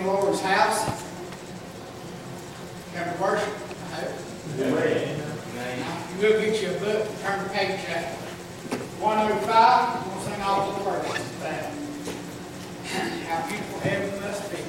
Lord's house. Come to worship, I hope. Amen. You will get you a book and turn the page at 105. We'll sing all the words. How beautiful heaven must be.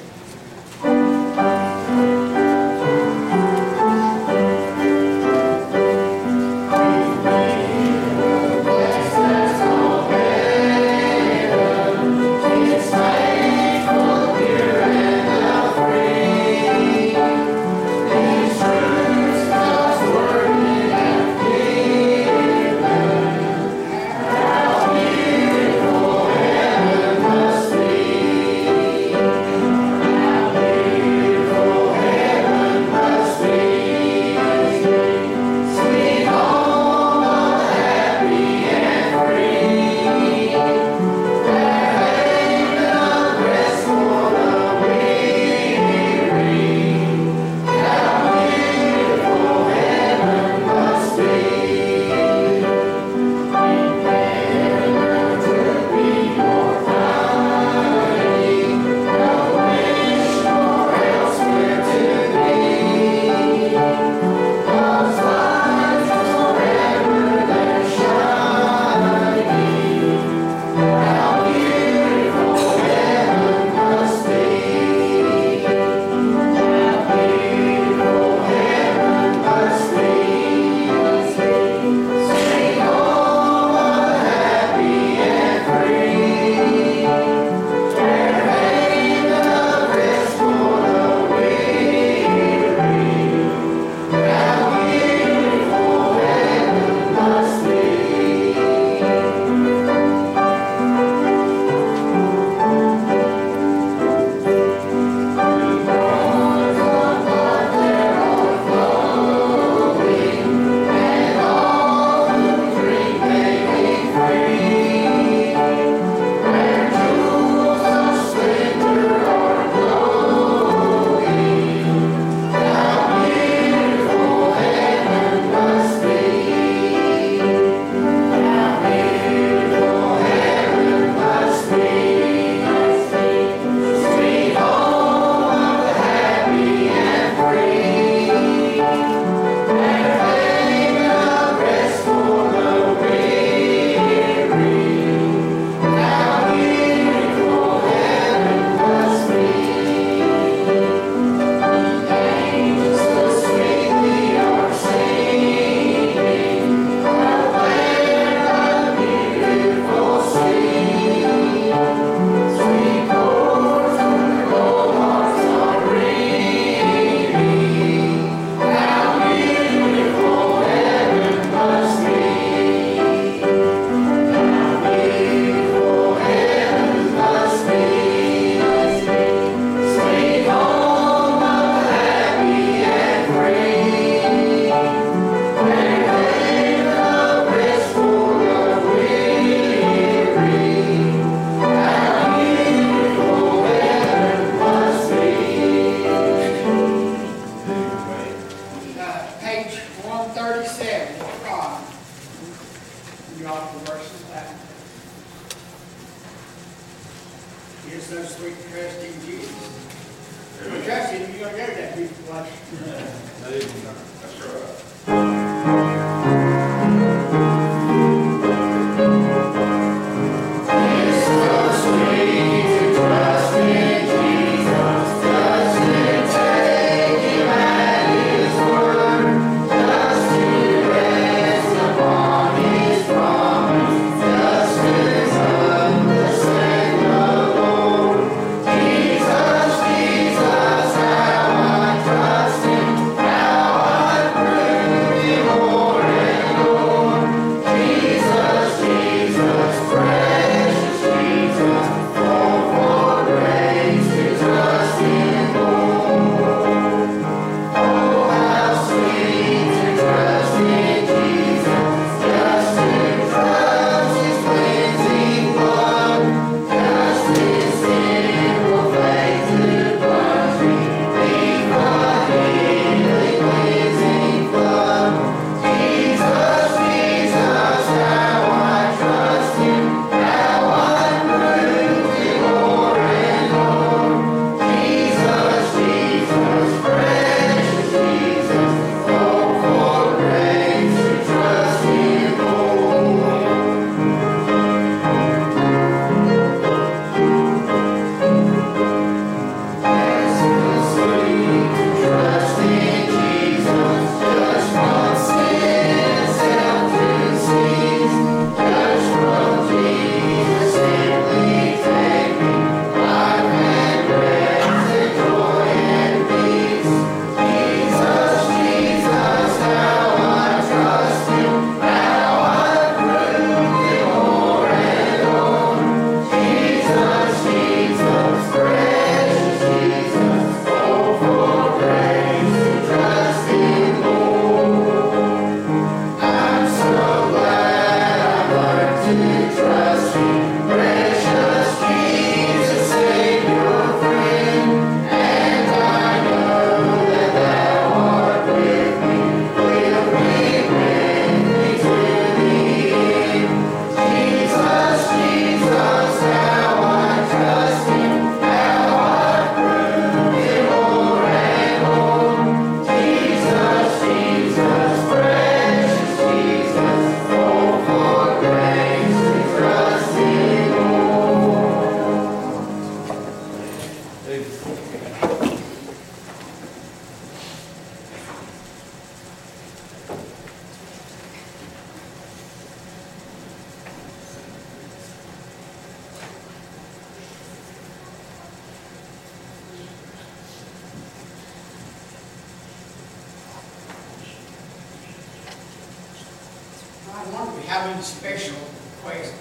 having special requests,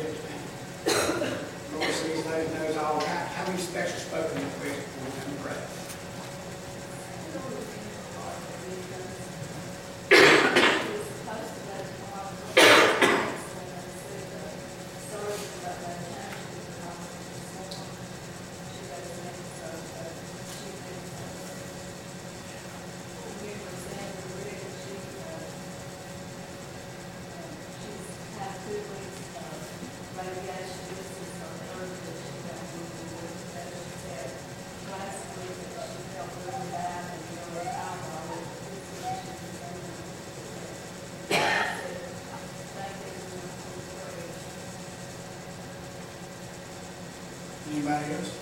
Lord sees those, knows all about, having special spoken requests before we come to pray. Anybody else?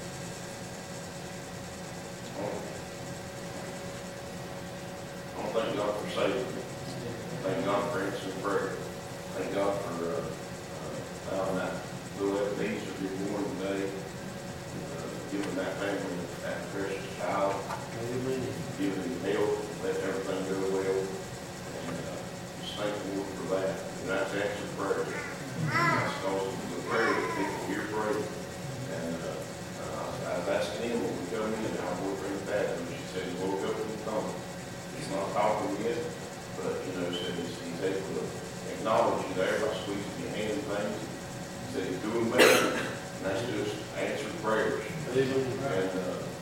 I want to thank God for saving me. Thank God for answering prayer. Thank God for allowing that little Ebenezer to be born today, giving that family that precious child, giving him health, let everything go well, and just thank the Lord for that. And that's answered prayer. That's because the prayer that people hear pray. And I was asking him when we come in, our boyfriend Pat, and she said he woke up and come. He's not talking yet, but said he's able to acknowledge you there by squeezing your hand and things. He said he's doing better, and that's just answered prayers. And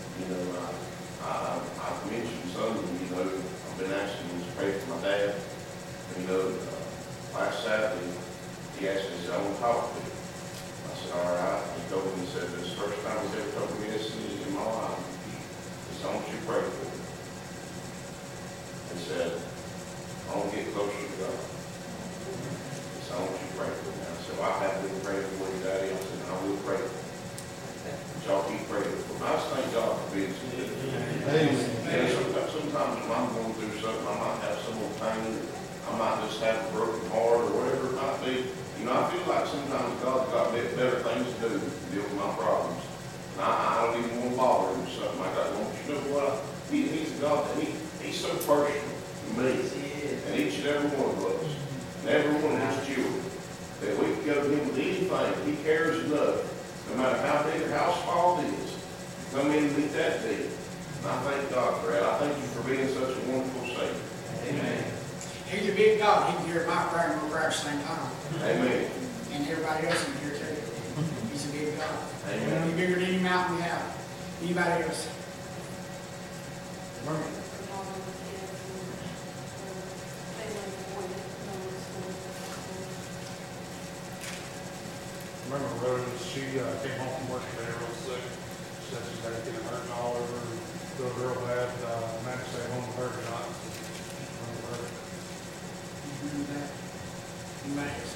I've mentioned something, I've been asking him to pray for my dad. Last Saturday, he asked me, he said, I want to talk to you. I said, all right. He told me, he said, this is the first time he's ever told me this in my life. He said, I want you to pray for me. He said, I want to get closer to God. He said, I want you to pray for me. I said, well, I have been praying for you, Daddy. I said, I will pray for you. But y'all keep praying for me. I just thank God for being so good. And sometimes when I'm going through something, I might have some little pain. I might just have a broken heart or whatever it might be. I feel like sometimes God's got better things to do to deal with my problems. And I don't even want to bother him with something like that. Don't you know what? He's a God that he's so personal to me. And each and every one of us, and every one of his children, that we can go to him with anything. He cares enough, no matter how big or how small it is, to come in and meet that need. And I thank God for that. I thank you for being such a wonderful Savior. Amen. He's a big God. He can hear my prayer and my prayer at the same time. Amen. And everybody else can hear too. He's a big God. Amen. He's bigger than any mountain we have. Anybody else? Remember Rose, she came home from work today real sick. She said she's got to get hurting all over, feel real bad. Managed to stay home with her tonight. Anybody else?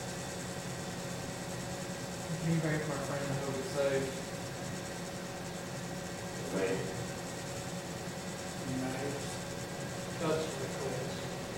Anybody from our friends who would say, Amen. Anybody else? touch request?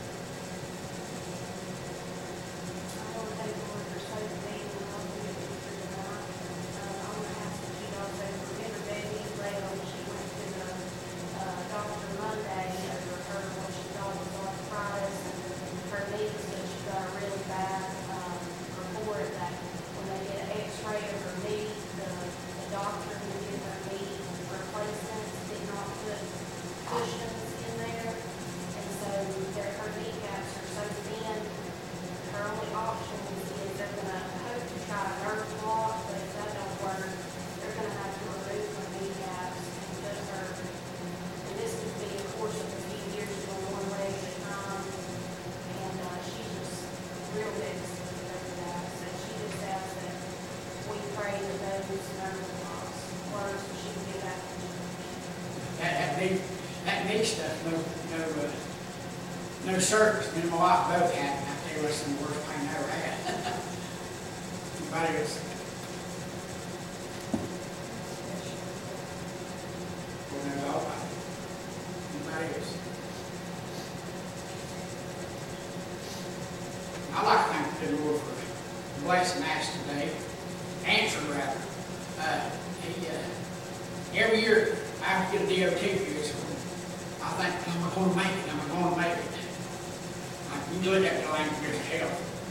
I want to thank the Lord for saving me and helping me through the night. I want to ask that you also remember Betty Leo. She went to the doctor Monday over her what she thought was arthritis and her knees, and she got a really bad report that when they did an x-ray of her knee, the doctor who did her knee replacements did not put cushions in there, and so her kneecaps are so thin. Her only option is they're going to hope to try a nerve block, but if that don't work, they're going to have to remove her kneecaps and put her, and this could be a course of a few years going one leg at a time, and she's just real mixed over that, so she just asked that we pray that those nerve blocks work so she can get back into the That big stuff, no circus. Me and my wife both had, and I tell you what's the worst pain I ever had. Anybody else? Lord knows all about it. Anybody else? I like to thank the Lord for blessing us today, answer rather. Every year I have to get a DOT visit. I think, am I going to make it? Am I going to make it? You look at the language of health.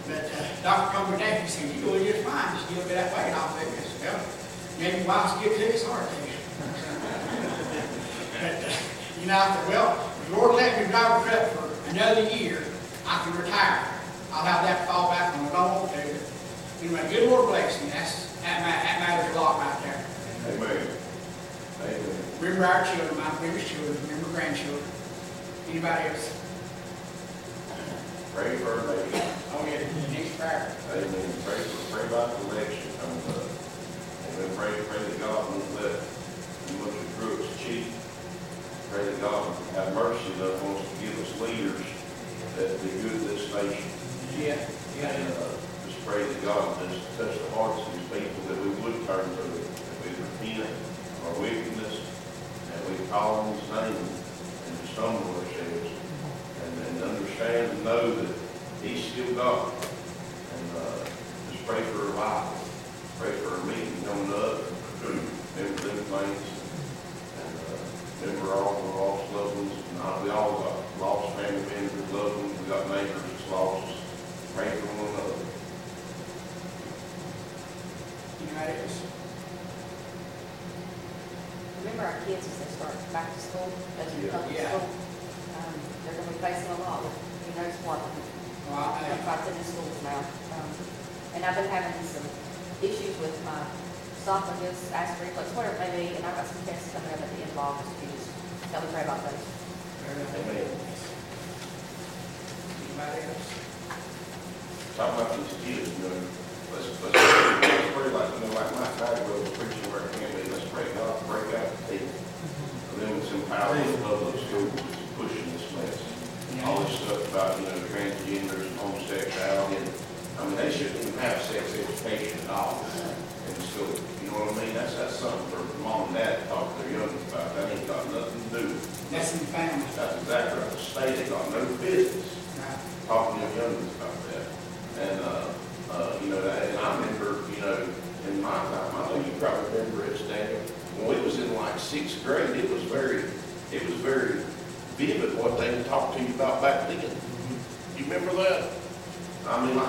But, doctor come back, he said, you doing just fine, just get a bit that weight off it. I said, well, maybe wife's get to it's hard to. But, you know, I said, well, if the Lord let me drive a truck for another year, I can retire. I'll have that to fall back on if I want to. Anyway, good Lord bless me. That matters a lot right there. Amen. Amen. Remember our children, my previous children, remember grandchildren. Anybody else? Pray for our nation. Oh, yeah, next prayer. Amen. Pray about the election coming up. Amen. Pray that God won't let Mr. Brooks cheat. Pray that God will have mercy that wants to give us leaders that be good to this nation. Yeah, yeah. And just pray that God will just touch the hearts of these people, that we would turn to it, that we repent of our wickedness, that we call on His name and just humble ourselves and understand and know that He's still God. And just pray for our life. Pray for our meeting coming up. Remember them things. And remember all the lost loved ones. We all got lost family members, loved ones. We got neighbors that's lost. Pray for one another. Anybody else? Remember our kids as they start back to school, as we come to Yeah. school, they're going to be facing a lot with, who knows what, Well, fights in the schools now. And I've been having some issues with my esophagus, acid reflux, whatever it may be, and I've got some tests coming up at the end of August. If you just tell me pray about those. Amen. Anybody else? Talk about these kids, let's pray like Mike Bagwell was preaching where it can be. Let's pray God break out the people. And then it's empowering the public schools to pushing this mess. All this stuff about, transgenders and homosexuality. And, they shouldn't even have sex education at all in the school. You know what I mean? That's something for mom and dad to talk to their youngins about. That ain't got nothing to do with it. That's in the family. That's exactly right. The state ain't got no business Right. talking to their youngins about that. And, and I remember, in my time, I know you probably remember it, Daniel, when we was in like 6th grade, it was very vivid what they would talk to you about back then. You remember that? I mean,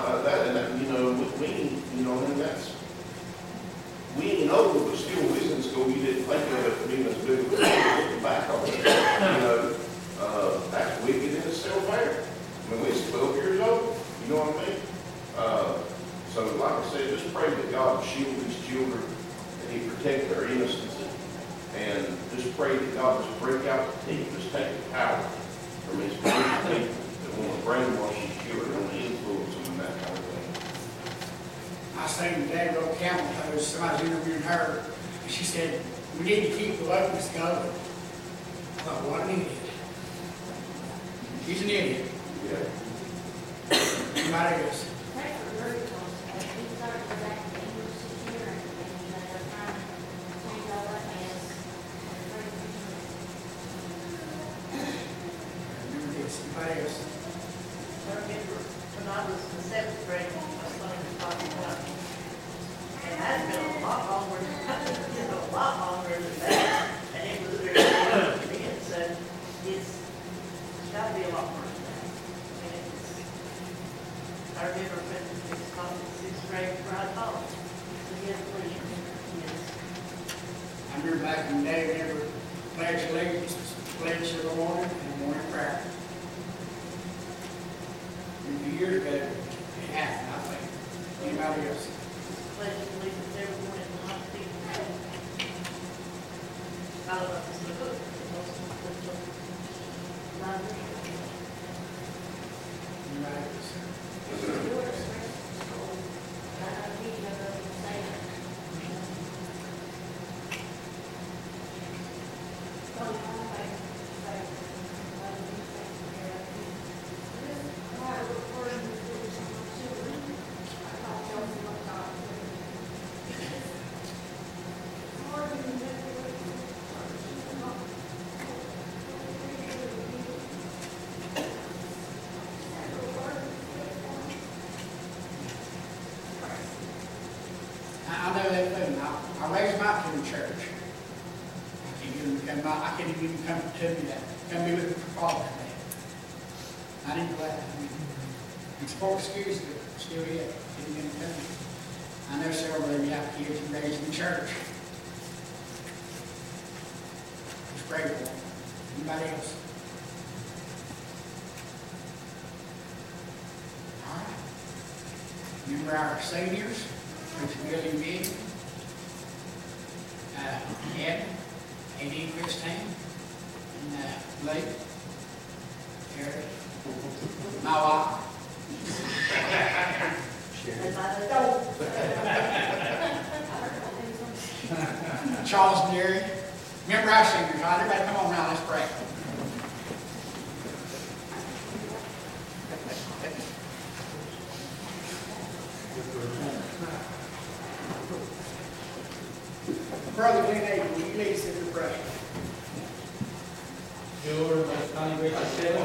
we ain't old, but still, we was in school, you didn't think of it being as big as looking back on it. That's wicked and it's still fair. I mean, we was 12 years old, you know what I mean? So, like I said, just pray that God shield these children, and He protect their innocence, and just pray that God just break out the teeth, just take the power from these people that want to brainwash these children, want to influence them and that kind of thing. I was saying today, wrote camel toes, somebody's interviewing her, and she said, we need to keep the weapons going. I thought, what an idiot. He's an idiot. Yeah. Anybody else? Pray for Rudy, because he started to go back to English this year, and they're trying to change all that mess. Remember this. Anybody else? I remember when I was in 7th grade, my son was talking about me. And that's been a lot longer, than that. And it was very young then, so it's gotta be a lot more than that. And I remember when it was taught in 6th grade where I taught. So yes, please remember kids. I remember back in the day, whenever pledge allegiance, pledge to the morning and morning prayer. Years ago, it happened, I think. Anybody else? Pledge allegiance every morning and not to be. I don't know if it's the book. Anybody else? I know that thing. I raised them out to the church. I can't even come to me that. Come be with me for Father's Day. I didn't go out. It's 4 excuses. still yet, didn't get it done. I know several of you have kids and raised in church. Just grateful. Anybody else? All right. Remember our seniors, Mr. Billy Big, Ed, A.D. Christine, and Blake, Eric, my wife. Charles and Gary. Remember our seniors, right? Everybody come on now, let's pray. Brother Glenn Abel, will you lead us in the prayer? Dear Lord, most kind and gracious Savior,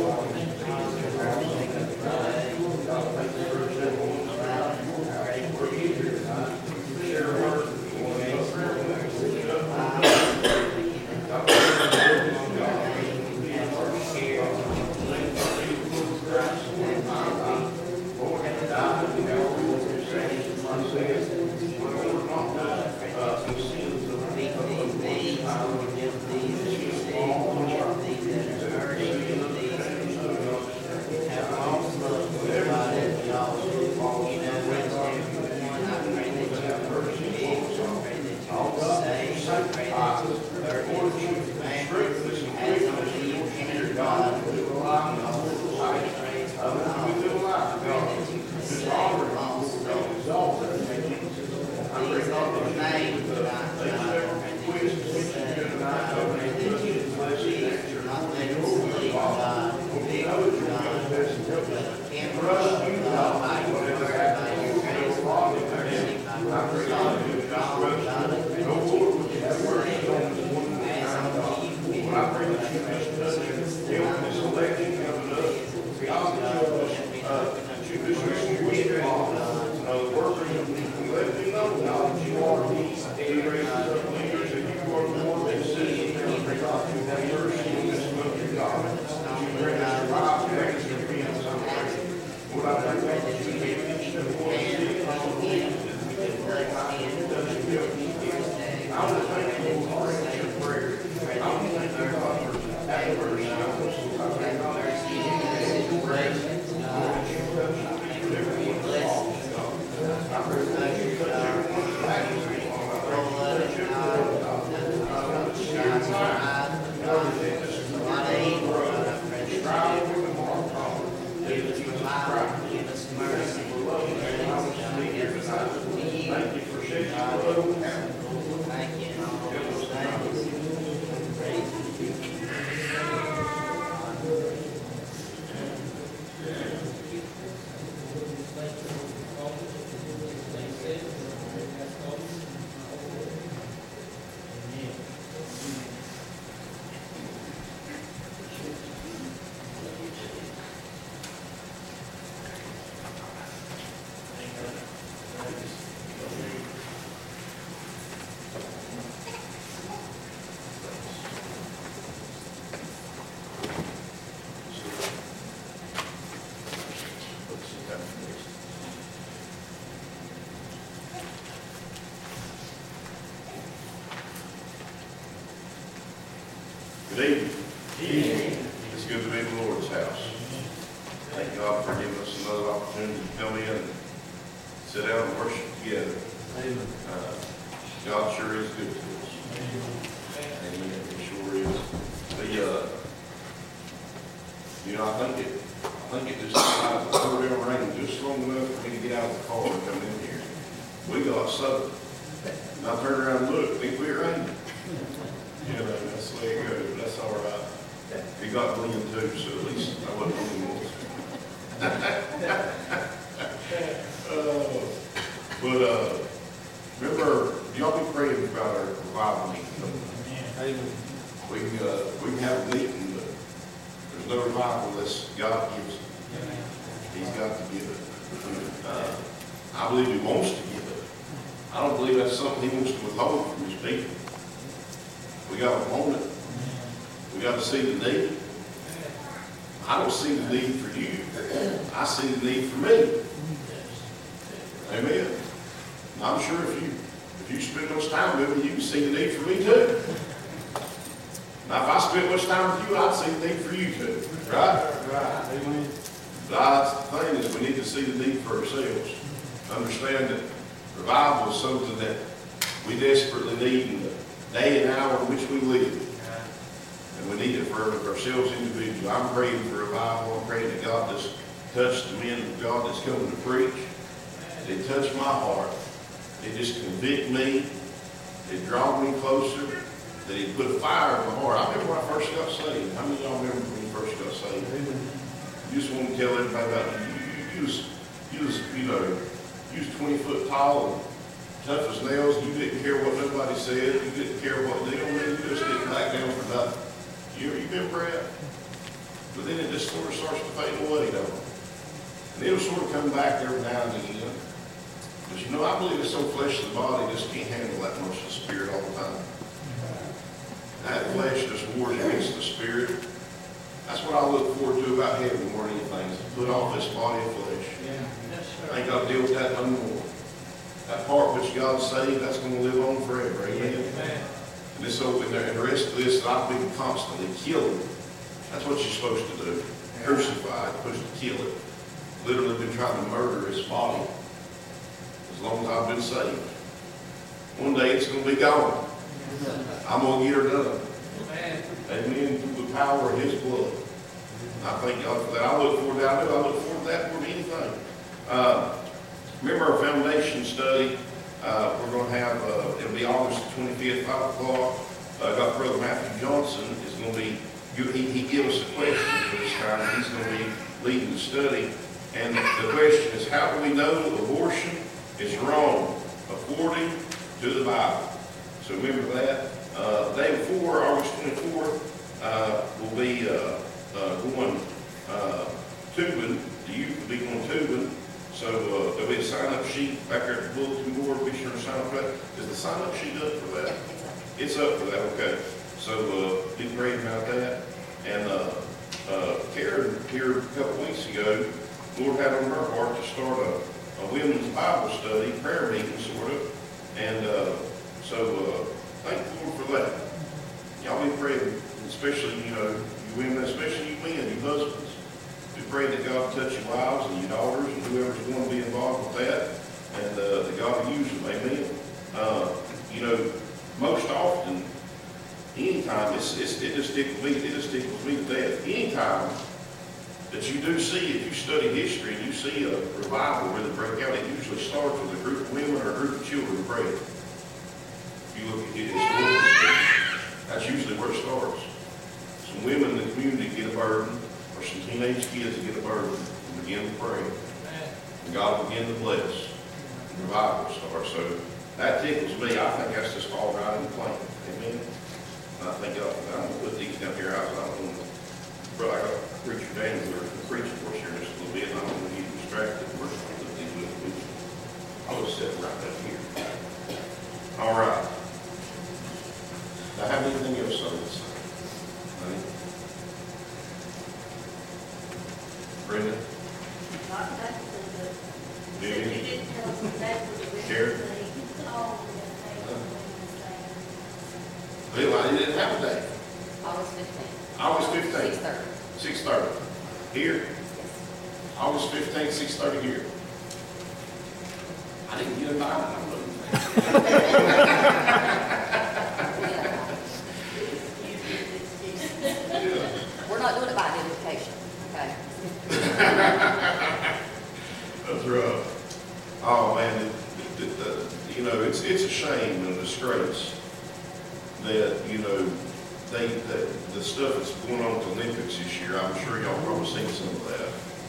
Good evening. It's good to be in the Lord's house. Thank God for giving us another opportunity to come in and sit down and worship together. God sure is good to us. Amen. He sure is. I think it just poured down rain just long enough for me to get out of the car and come in here. We got soaked. And I turned around and looked, think we were raining. You know, that's the way it goes, but that's all right. It got wind too, so at least I wasn't on the ones. Remember, y'all be praying about our revival meeting. We can have a meeting, but there's no revival unless God gives it. He's got to give it. I believe He wants to give it. I don't believe that's something He wants to withhold from His people. We got to want it. We got to see the need. I don't see the need for you. I see the need for me. Amen. And I'm sure if you spend much time with me, you can see the need for me too. Now, if I spent much time with you, I'd see the need for you too, right? Right, amen. That's the thing, is we need to see the need for ourselves. Understand that revival is something that we desperately need in the day and hour in which we live. And we need it for ourselves individually. I'm praying for revival. I'm praying that God just touch the men of God that's coming to preach. They touch my heart. They just convict me. They draw me closer. That He put a fire in my heart. I remember when I first got saved. How many of y'all remember when you first got saved? You just want to tell everybody about you was 20 foot tall and tough as nails. You didn't care what nobody said. You didn't care what they don't mean. You just didn't back down for nothing. You remember that? But then it just sort of starts to fade away, don't it? And it'll sort of come back every now and again. But I believe it's so flesh of the body just can't handle that much of the spirit all the time. That flesh just wars against the spirit. That's what I look forward to about heaven more than anything, is to put off this body of flesh. Yeah. I ain't got to deal with that no more. That part which God saved, that's going to live on forever. Amen. And this over there, and the rest of this, I've been constantly killing. That's what you're supposed to do. Crucify it, supposed to kill it. Literally been trying to murder his body as long as I've been saved. One day it's going to be gone. I'm going to get her done. Amen. Through the power of His blood. And I thank God for that. I look forward to that. I look forward to that more than anything. Remember our foundation study? We're going to have, it'll be August 25th, 5 o'clock. I got Brother Matthew Johnson is going to be, he gave us a question for this time. He's going to be leading the study. And the question is, how do we know abortion is wrong according to the Bible? So remember that. The day before, August 24th, we'll be going tubing. The youth will be going tubing. So there'll be a sign-up sheet back there at the bulletin board. Be sure to sign up for that. Is the sign-up sheet up for that? It's up for that, okay. So be praying about that. And Karen here a couple weeks ago, Lord had on her heart to start a women's Bible study, prayer meeting sort of. And so thank the Lord for that. Y'all be praying, especially, you women, especially you men, you husbands. Be praying that God will touch your wives and your daughters and whoever's going to be involved with that, and that God will use them. Amen. Most often, anytime, it just tickles me to death. Anytime that you do see, if you study history and you see a revival really break out, it usually starts with a group of women or a group of children praying. If you look at it historically, that's usually where it starts. Some women in the community get a burden, or some teenage kids get a burden, and begin to pray. And God will begin to bless. And revival starts. So that tickles me. I think that's just all right in the plan. Amen. And I think I'm going to put these down here. I don't want to, but I got preacher Daniel preaching for us here just a little bit, and I don't want to get distracted. We're going to put these with. I'll just set right up here. All right. Do I have anything else on this? Brenda? Not technically, but Do you you? didn't tell us exactly the reason. Karen? Oh, yes, they Well, I didn't have a day. August 15th. August 15th. 6:30. 6:30. Here? August 15th, 6:30 here. I didn't get a night. I'm We're not doing it by identification, okay? That's rough. Oh, man, it's a shame and a disgrace that, the stuff that's going on at the Olympics this year. I'm sure y'all probably seen some of that.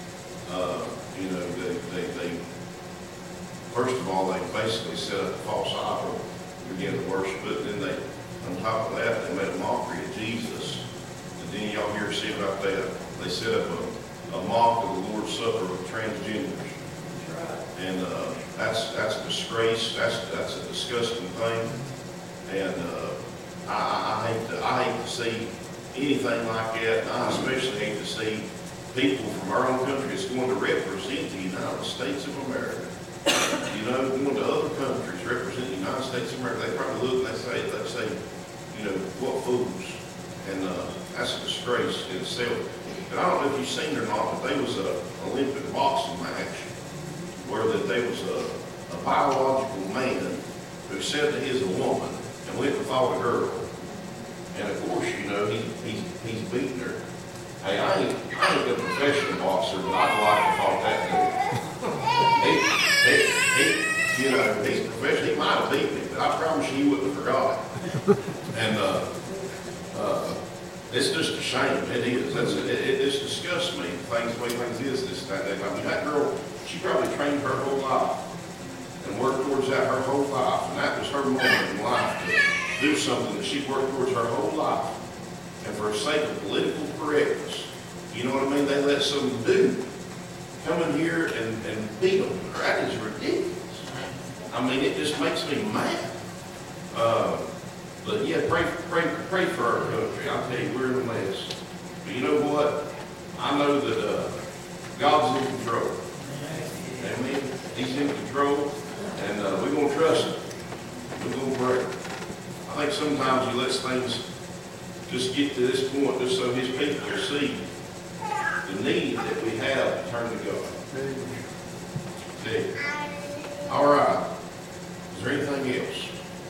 They first of all, they basically set up a false idol, began to worship it, and then on top of that, they made a mockery of Jesus. And then y'all hear see about that. They set up a mock of the Lord's Supper with transgenders. And that's a disgrace. That's a disgusting thing. And I hate to see anything like that. And I especially hate to see people from our own country that's going to represent the United States of America You know, going to other countries representing the United States of America, they probably look and they say, you know, what fools. And that's a disgrace in itself. And I don't know if you've seen it or not, but there was a Olympic boxing match where that there was a biological man who said that he's a woman and went and fought a girl. And of course, you know, he's beaten her. Hey, I ain't a professional boxer, but I'd like to fight that dude. You know, he's professional. He might have beaten me, but I promise you, he wouldn't have forgot it. And it's just a shame. It is. It just disgusts me. The way things is this that. I mean, that girl, she probably trained her whole life and worked towards that her whole life, and that was her moment in life to do something that she worked towards her whole life. And for the sake of political correctness, you know what I mean? They let some dude come in here and beat them. That is ridiculous. I mean, it just makes me mad. But yeah, pray for our country. I tell you, we're in a mess. But you know what? I know that God's in control. Amen. He's in control, and we're going to trust Him. We're going to pray. I think sometimes He lets things just get to this point just so His people will see the need that we have to turn to God. See? All right. Is there anything else?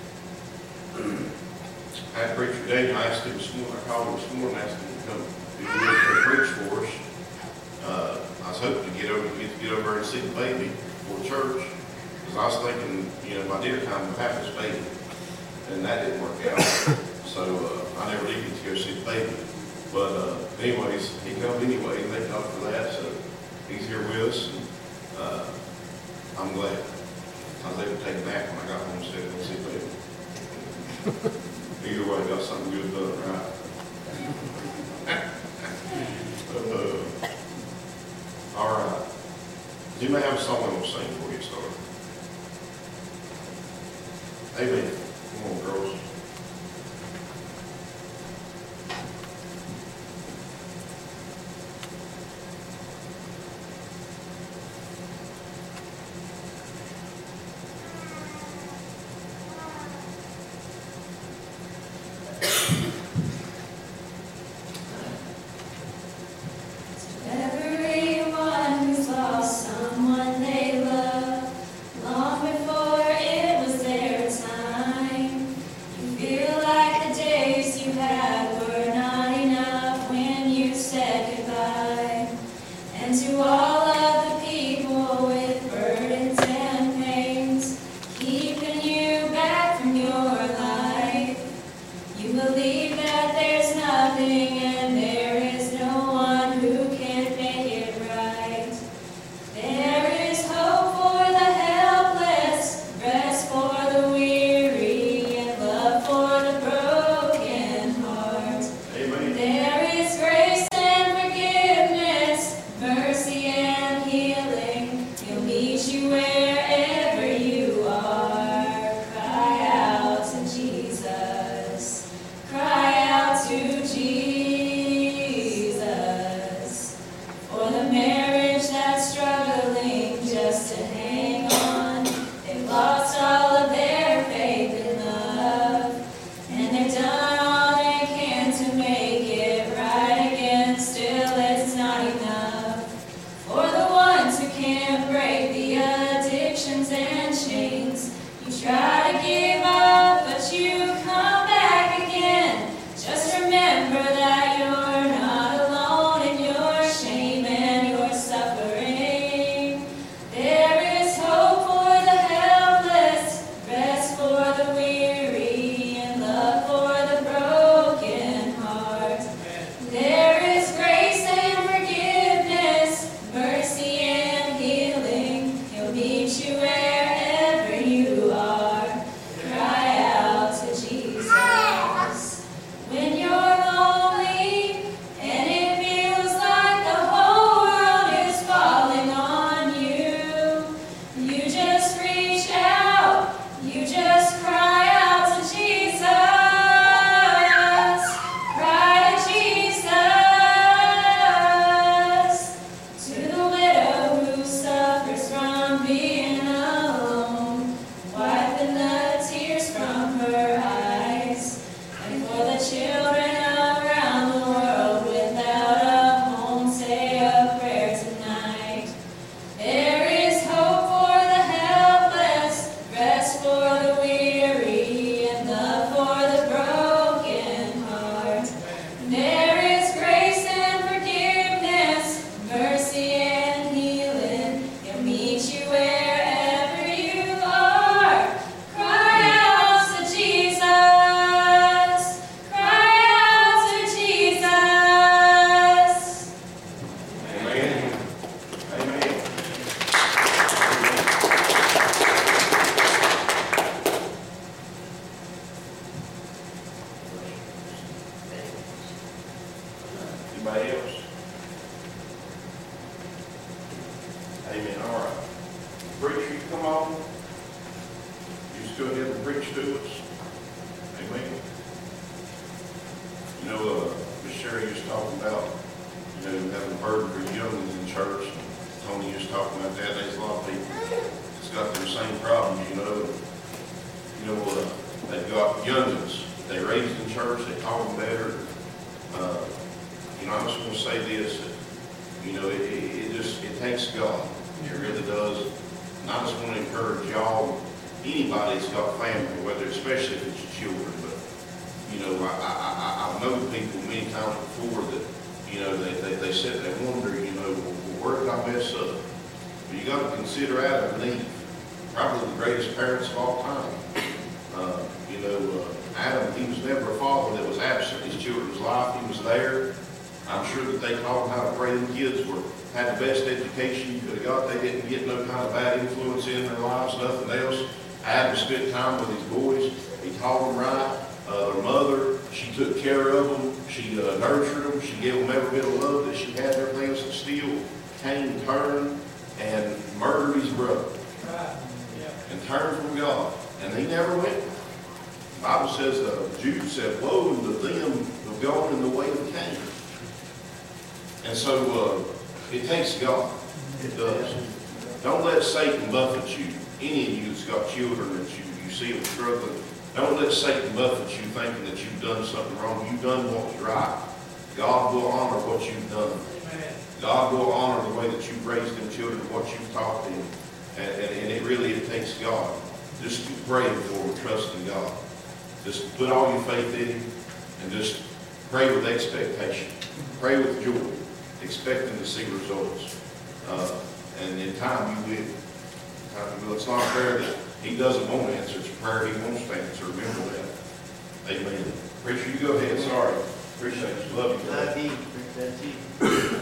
I had Preacher Daniel, I asked him this morning, I called him this morning, asked him to come preach for us. I was hoping to get over and see the baby before church, because I was thinking, you know, by dinner time we'll have this baby, and that didn't work out. So I never did get to go see the baby. But anyways, he come anyway, and thank God for that. So he's here with us, and I'm glad. I was able to take a nap when I got home instead of go see the baby. Either way, got something good done, right? All right. You may have a song I'm going to sing before we get started. Amen. Come on, girls. Everyone who's lost someone they love long before it was their time. Somebody else? Amen, all right. Preacher, you come on. You just go ahead and preach to us. Amen. You know, Miss Sherry was talking about, you know, having a burden for youngins in church. Tony was talking about that. There's a lot of people that's got their same problems, you know. They've got youngins. They raised in church. They taught them better. You know, I just want to say this. That, you know, it takes God. It really does. And I just want to encourage y'all, anybody that's got family, whether especially if it's children, but you know, I've known people many times before that, you know, they sit there and wonder, you know, well, where did I mess up? But you got to consider Adam and Eve, probably the greatest parents of all time. You know, Adam, he was never a father that was absent in his children's life. He was there. I'm sure that they taught him how to pray. The kids had the best education you could have got. They didn't get no kind of bad influence in their lives, nothing else. Adam spent time with his boys. He taught them right. Their mother, she took care of them. She nurtured them. She gave them every bit of love that she had. Everything else. And still, Cain turned and murdered his brother. And turned from God. And he never went. The Bible says, Jude said, woe to them who've gone in the way of Cain. And so, it takes God. It does. Don't let Satan buffet you. Any of you that's got children that you see them struggling, don't let Satan buffet you thinking that you've done something wrong. You've done what's right. God will honor what you've done. God will honor the way that you've raised them children, what you've taught them. And it really, it takes God. Just keep praying for them, trusting God. Just put all your faith in Him and just pray with expectation. Pray with joy, expecting to see results. And in time you will. It's not a prayer that He doesn't want to answer. It's a prayer He wants to answer. Remember that. Amen. Preacher, you go ahead. Sorry. Appreciate you. Love you. Love you. Appreciate you.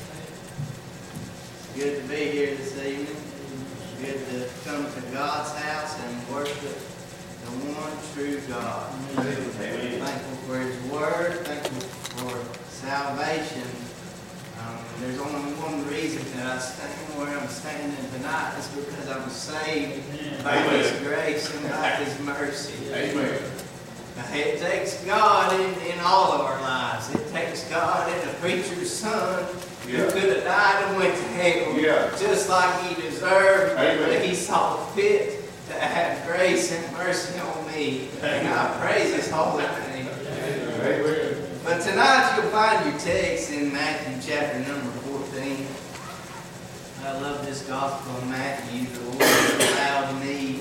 Good to be here this evening. Good to come to God's house and worship the one true God. Amen. Thankful for His Word. Thankful for salvation. There's only one reason that I stand where I'm standing tonight. It's because I'm saved by His grace and by His mercy. Amen. It takes God in all of our lives. It takes God in a preacher's son who could have died and went to hell just like he deserved. But He saw fit to have grace and mercy on me. And I praise His holy name. Amen. But tonight you'll find your text in Matthew chapter number 14. I love this gospel of Matthew. The Lord allowed me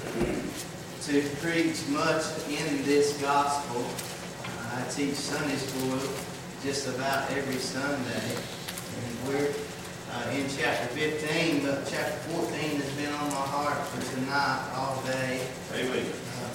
to preach much in this gospel. I teach Sunday school just about every Sunday. And we're in chapter 15, but chapter 14 has been on my heart for tonight all day. Amen.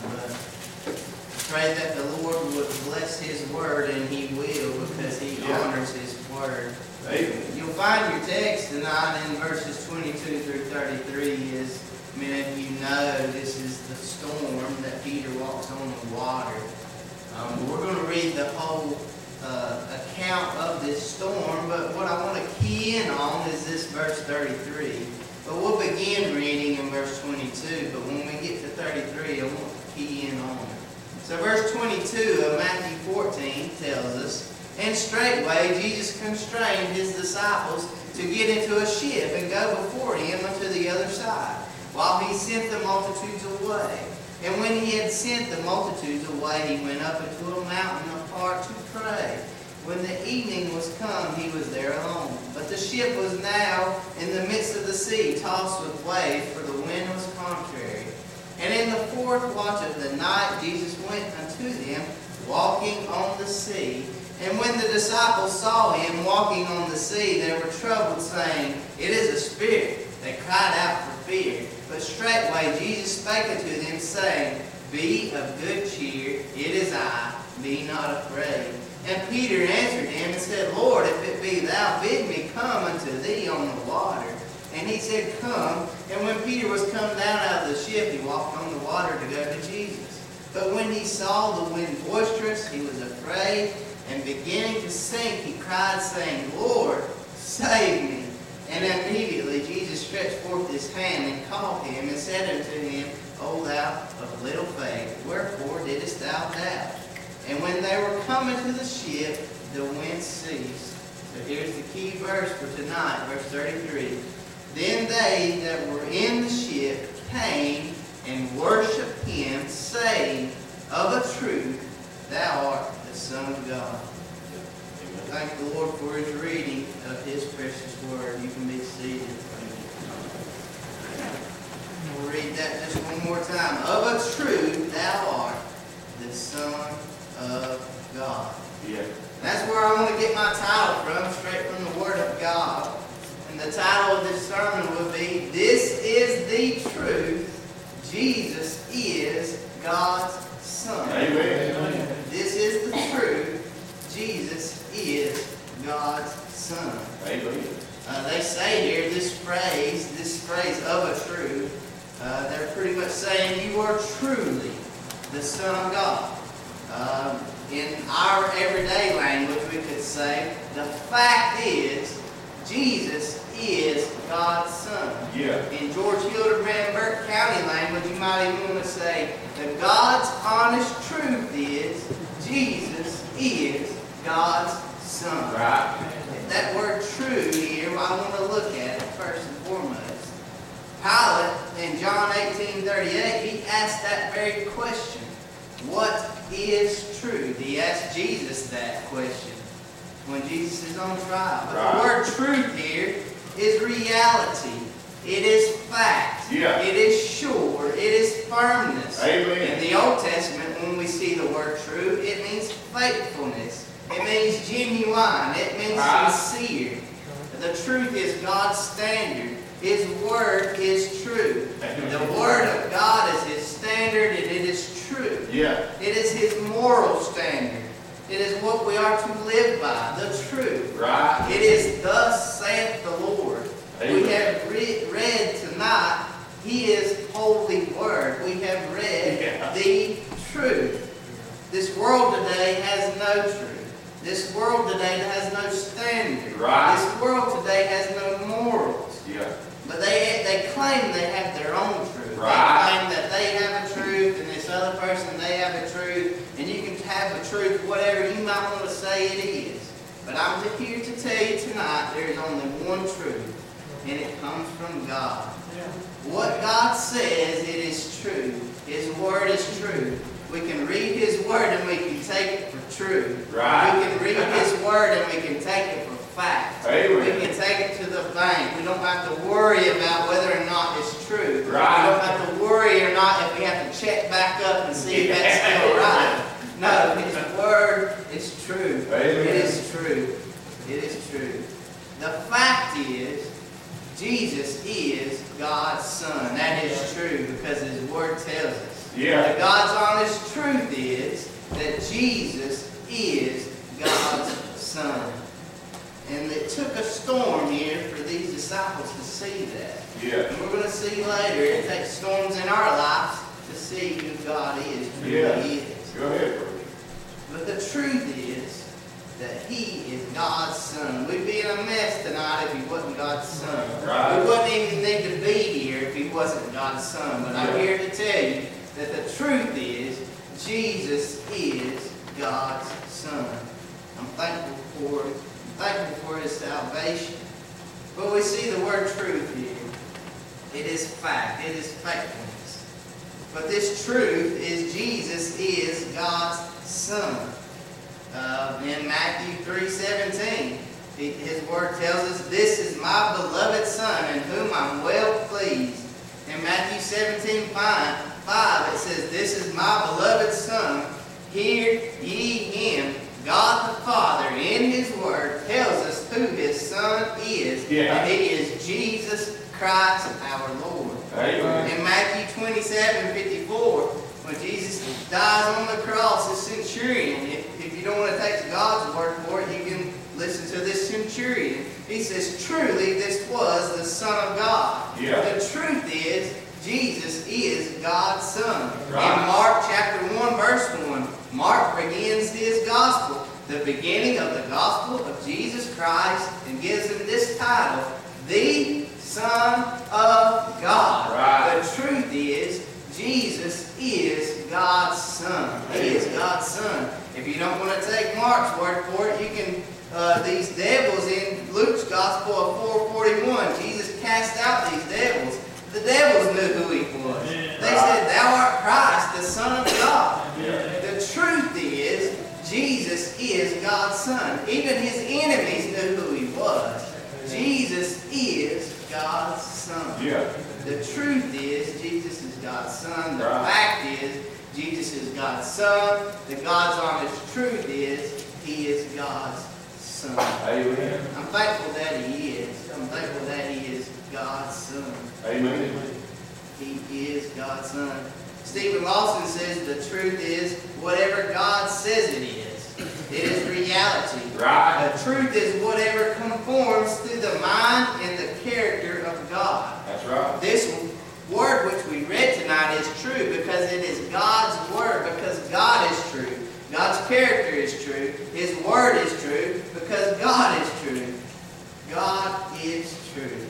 Pray that the Lord would bless His Word, and He will, because He honors His Word. Amen. You'll find your text tonight in verses 22 through 33. As many of you know, this is the storm that Peter walks on the water. We're going to read the whole account of this storm, but what I want to key in on is this verse 33. But we'll begin reading in verse 22, but when we get to 33, I want to key in on it. So verse 22 of Matthew 14 tells us, and straightway Jesus constrained His disciples to get into a ship and go before Him unto the other side, while He sent the multitudes away. And when He had sent the multitudes away, He went up into a mountain apart to pray. When the evening was come, He was there alone. But the ship was now in the midst of the sea, tossed with waves, for the wind was contrary. And in the fourth watch of the night, Jesus went unto them, walking on the sea. And when the disciples saw Him walking on the sea, they were troubled, saying, It is a spirit. They cried out for fear. But straightway Jesus spake unto them, saying, Be of good cheer, it is I, be not afraid. And Peter answered Him and said, Lord, if it be Thou, bid me come unto Thee on the water. And He said, Come. And when Peter was come down out of the ship, he walked on the water to go to Jesus. But when he saw the wind boisterous, he was afraid, and beginning to sink, he cried, saying, Lord, save me. And immediately Jesus stretched forth his hand and caught him, and said unto him, O thou of little faith, wherefore didst thou doubt? And when they were coming to the ship, the wind ceased. So here's the key verse for tonight, verse 33. Then they that were in the ship came and worshipped him, saying, Of a truth, thou art the Son of God. Thank the Lord for his reading of his precious word. You can be seated. We'll read that just one more time. Of a truth, thou art the Son of God. Yeah. That's where I want to get my title from, straight from the Word of God. And the title of this sermon would be, This is the Truth. Jesus is God's Son. Amen. This is the truth. Jesus is God's Son. Amen. They say here this phrase of a truth, they're pretty much saying you are truly the Son of God. In our everyday language, we could say the fact is Jesus is God's Son. Yeah. In George Hildebrand Burke County language, you might even want to say that God's honest truth is Jesus is God's Son. Right. That word true here, I want to look at it first and foremost. Pilate, in John 18:38, he asked that very question. What is truth? He asked Jesus that question when Jesus is on trial. But Right. the word truth here is reality. It is fact. Yeah. It is sure. It is firmness. Amen. In the Old Testament, when we see the word true, it means faithfulness. It means genuine. It means Right. sincere. The truth is God's standard. His word is true. The word of God is His standard, and it is true. Yeah. It is His moral standard. It is what we are to live by, the truth. Right. It is thus saith the Lord. Amen. We have read tonight His holy word. We have read the truth. This world today has no truth. This world today has no standard. Right. This world today has no morals. Yeah. But they claim they have their own truth. Right. They claim that they have a truth, and this other person, they have a truth, and you can have a truth, whatever you might want to say it is. But I'm here to tell you tonight, there is only one truth, and it comes from God. What God says, it is true. His word is true. We can read His word and we can take it for true. Right. We can read His word and we can take it for fact. Amen. We can take it to the bank. We don't have to worry about whether or not it's true. Right. We don't have to worry or not if we have to check back up and see if that's still right. No, His word is true. Amen. It is true. It is true. The fact is, Jesus is God's Son. That is true because His word tells us. Yeah. But God's honest truth is that Jesus is God's Son. And it took a storm here for these disciples to see that. Yeah. And we're going to see later, it takes storms in our lives to see who God is, who Yeah. He is. Go ahead, brother. But the truth is that He is God's Son. We'd be in a mess tonight if He wasn't God's Son. Right. We wouldn't even need to be here if He wasn't God's Son. But I'm Yeah. here to tell you that the truth is Jesus is God's Son. I'm thankful for His salvation. But we see the word truth here. It is fact. It is faithfulness. But this truth is Jesus is God's Son. In Matthew 3:17, His word tells us, This is my beloved Son, in whom I'm well pleased. In Matthew 17:5, it says, This is my beloved Son, hear ye Him. God the Father, in His word, tells us who His Son is. Yeah. And He is Jesus Christ our Lord. Amen. In Matthew 27:54, when Jesus dies on the cross, the centurion, if you don't want to take God's word for it, you can listen to this centurion. He says, truly, this was the Son of God. Yeah. The truth is, Jesus is God's Son. Right. In Mark chapter 1, verse 1, Mark begins his gospel, the beginning of the gospel of Jesus Christ, and gives him this title, the Son of God. Right. The truth is, Jesus is God's Son. He is God's Son. If you don't want to take Mark's word for it, you can, these devils in Luke's Gospel of 4:41, Jesus cast out these devils. The devils knew who he was. They said, "Thou art Christ, the Son of God." The truth is, Jesus is God's Son. Even his enemies knew who he was. Jesus is God's Son. Yeah. The truth is, Jesus is God's Son. The Right. fact is, Jesus is God's Son. The God's honest truth is, he is God's Son. Amen. I'm thankful that he is. I'm thankful that he is God's Son. Amen. He is God's Son. Stephen Lawson says the truth is whatever God says it is. It is reality. Right. The truth is whatever conforms to the mind and the character of God. That's right. This word which we read tonight is true because it is God's word, because God is true. God's character is true. His word is true because God is true. God is true.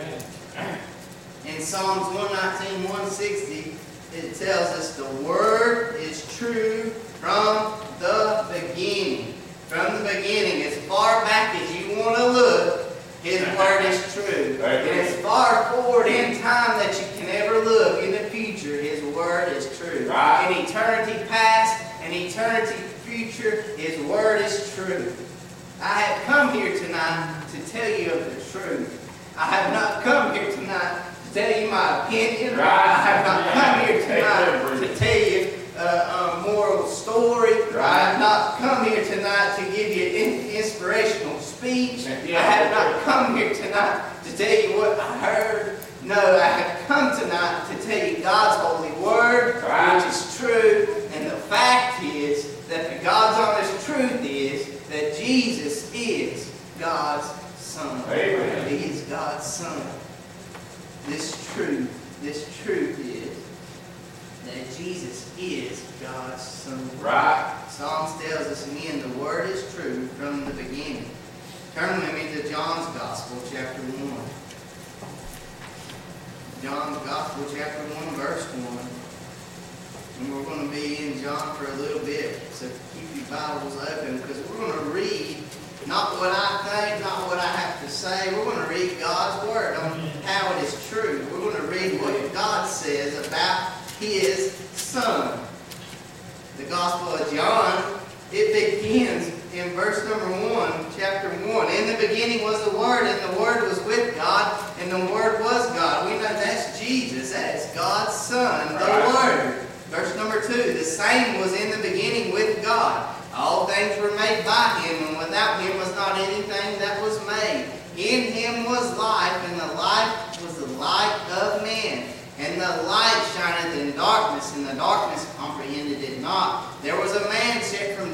In Psalms 119, 160, it tells us the word is true from the beginning. From the beginning, as far back as you want to look, his word is true. And as far forward in time that you can ever look in the future, his word is true. Right. In eternity past and eternity future, his word is true. I have come here tonight to tell you of the truth. I have not come here tonight to tell you my opinion. Right. I have not come here tonight to tell you a moral story. Right. I have not come here tonight to give you an inspirational speech. Yeah. I have not come here tonight to tell you what I heard. No, I have come tonight to tell you God's holy word, Right. which is true. And the fact is that the God's honest truth is that Jesus is God's Son. Amen. He is God's Son. This truth is that Jesus is God's Son. Right. Psalms tells us again the word is true from the beginning. Turn with me to John's Gospel, chapter 1. John's Gospel, chapter 1, verse 1. And we're going to be in John for a little bit, so keep your Bibles open, because we're going to read not what I think, not what I have to say. We're going to read God's Word on how it is true. We're going to read what God says about His Son. The Gospel of John, it begins in verse number 1, chapter 1. In the beginning was the Word, and the Word was with God, and the Word was God. We know that's Jesus. That is God's Son, the Word. Verse number 2, the same was in the beginning with God. All things were made by Him, and without Him was not anything that was made. In Him was life, and the life was the light of men. And the light shineth in darkness, and the darkness comprehended it not. There was a man sent from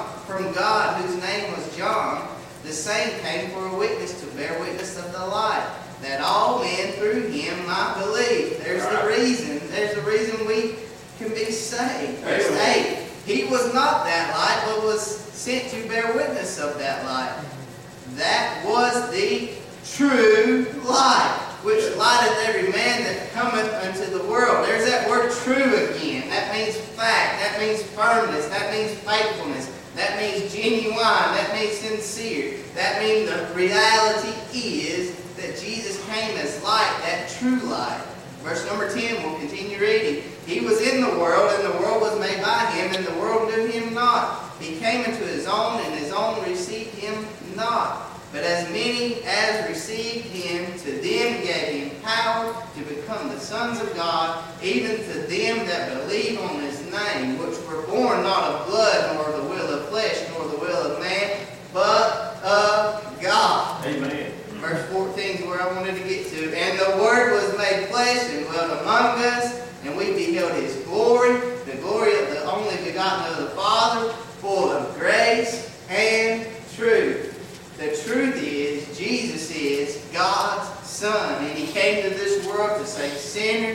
God, whose name was John. The same came for a witness, to bear witness of the light, that all men through him might believe. There's the reason. There's the reason we can be saved. Verse 8. He was not that light, but was sent to bear witness of that light. That was the true light, which lighteth every man that cometh unto the world. There's that word true again. That means fact. That means firmness. That means faithfulness. That means genuine. That means sincere. That means the reality is that Jesus came as light, that true light. Verse number 10, we'll continue reading. He was in the world, and the world was made by Him, and the world knew Him not. He came into His own, and His own received Him not. But as many as received Him, to them gave Him power to become the sons of God, even to them that believe on His name, which were born not of blood, nor the will of flesh, nor the will of man, but of God. Amen. Verse 14 is where I wanted to get to. And the Word was made flesh and dwelt among us, and we beheld His glory, the glory of the only begotten of the Father, full of grace and truth. The truth is, Jesus is God's Son, and He came to this world to save sinners,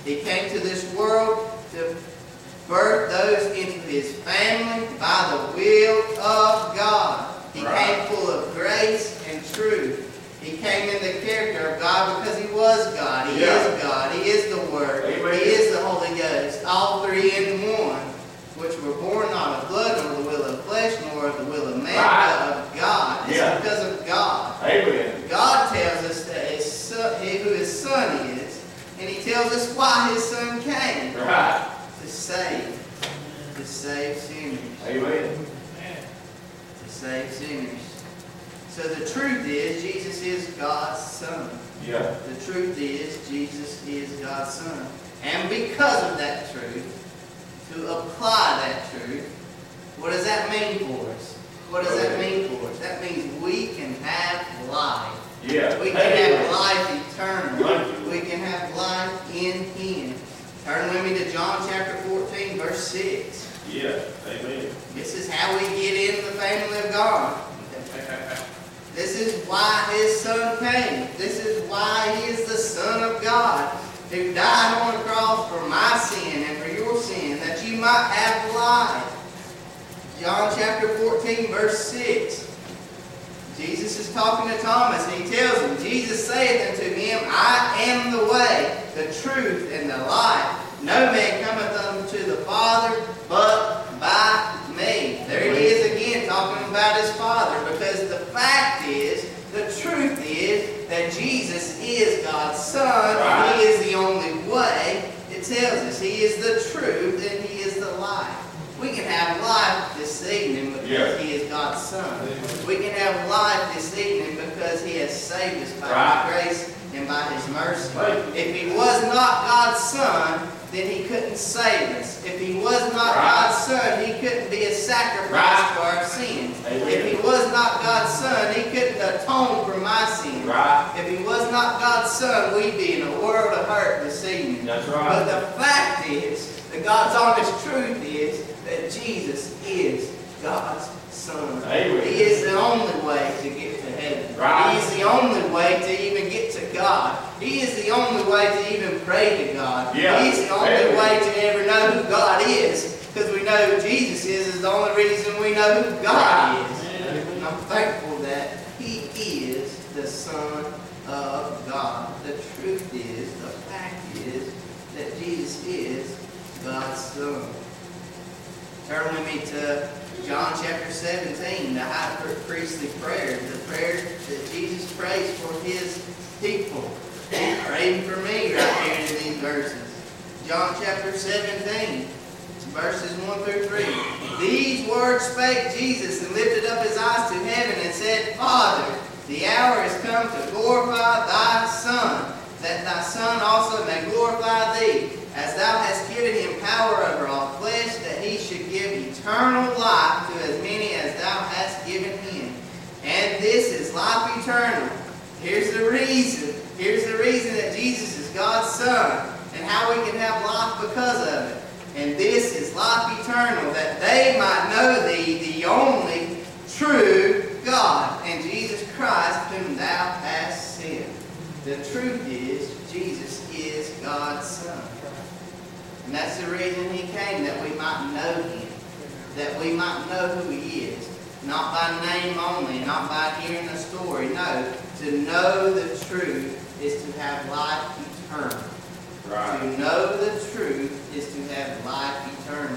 He came to this world to birth those into his family by the will of God. He came full of grace and truth. He came in the character of God because he was God. He is God. He is the Word. Amen. He is the Holy Ghost. All three in one, which were born not of blood, nor the will of flesh, nor of the will of man, but of God. It's because of God. Amen. God tells us that his son, who his Son is, and he tells us why his Son came. Right. To save sinners. Amen. To save sinners. So the truth is, Jesus is God's Son. Yeah. The truth is, Jesus is God's Son. And because of that truth, to apply that truth, what does that mean for us? What does that mean for us? That means we can have life. Yeah. We can have life eternal. We can have life in Him. Turn with me to John chapter 14, verse 6. Yeah. Amen. This is how we get into the family of God. This is why His Son came. This is why He is the Son of God, who died on the cross for my sin and for your sin, that you might have life. John chapter 14, verse 6. Jesus is talking to Thomas, and He tells him, Jesus saith unto him, I am the way, the truth, and the life. No man cometh unto the Father but by me. There He is again talking about His Father, because the fact is, the truth is, that Jesus is God's Son, and He is the only way. It tells us He is the truth and He is the life. We can have life this evening because He is God's Son. We can have life this evening because He has saved us by His grace and by His mercy. If He was not God's Son, then He couldn't save us. If He was not God's Son, He couldn't be a sacrifice for our sins. If He was not God's Son, He couldn't atone for my sins. If He was not God's Son, we'd be in a world of hurt this evening. That's right. But the fact is, that God's honest truth is, that Jesus is God's Son. Amen. He is the only way to get to heaven. Right. He is the only way to even get to God. He is the only way to even pray to God. Yeah. He is the only way to ever know who God is. Because we know who Jesus is the only reason we know who God is. And I'm thankful that He is the Son of God. The truth is, the fact is, that Jesus is God's Son. Turn with me to John chapter 17, the high priestly prayer, the prayer that Jesus prays for His people. He's praying for me right here in these verses. John chapter 17, verses 1 through 3. These words spake Jesus, and lifted up His eyes to heaven, and said, Father, the hour is come to glorify Thy Son, that Thy Son also may glorify Thee, as Thou hast given Him power over all flesh, that He should give eternal life to as many as Thou hast given Him. And this is life eternal. Here's the reason. Here's the reason that Jesus is God's Son, and how we can have life because of it. And this is life eternal, that they might know Thee, the only true God, and Jesus Christ, whom Thou hast sent. The truth is, Jesus is God's Son. And that's the reason He came, that we might know Him, that we might know who He is. Not by name only, not by hearing a story. No, to know the truth is to have life eternal. To know the truth is to have life eternal.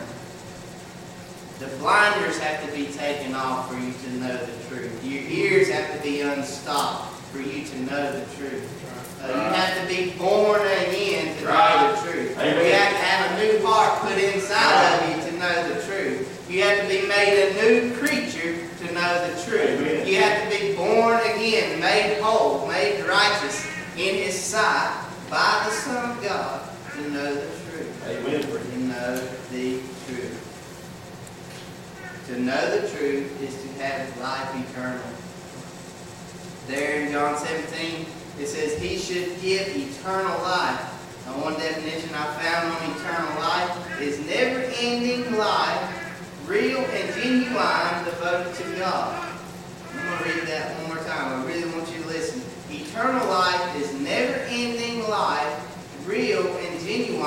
The blinders have to be taken off for you to know the truth. Your ears have to be unstopped for you to know the truth. You have to be born again to know the truth. You have to have a new heart put inside of you to know the truth. You have to be made a new creature to know the truth. You have to be born again, made whole, made righteous in His sight by the Son of God to know the truth. Amen. To know the truth. To know the truth is to have life eternal. There in John 17, it says He should give eternal life. Now, one definition I found on eternal life is never-ending life, real and genuine, devoted to God. I'm going to read that one more time. I really want you to listen. Eternal life is never-ending life, real and genuine,